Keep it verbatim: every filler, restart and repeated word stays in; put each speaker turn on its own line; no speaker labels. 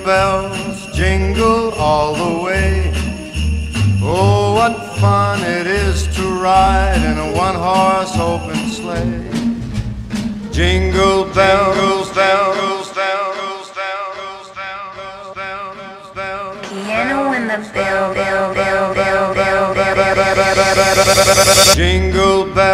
bells jingle all the way. Oh, what fun it is to ride in a one-horse open sleigh. Jingle bells, bells, bells, bells, bells, bells, bells.
Piano in the bell, bell, bell, bell, bell, bell, bell, bell, bell, bell, bell.
Jingle bells.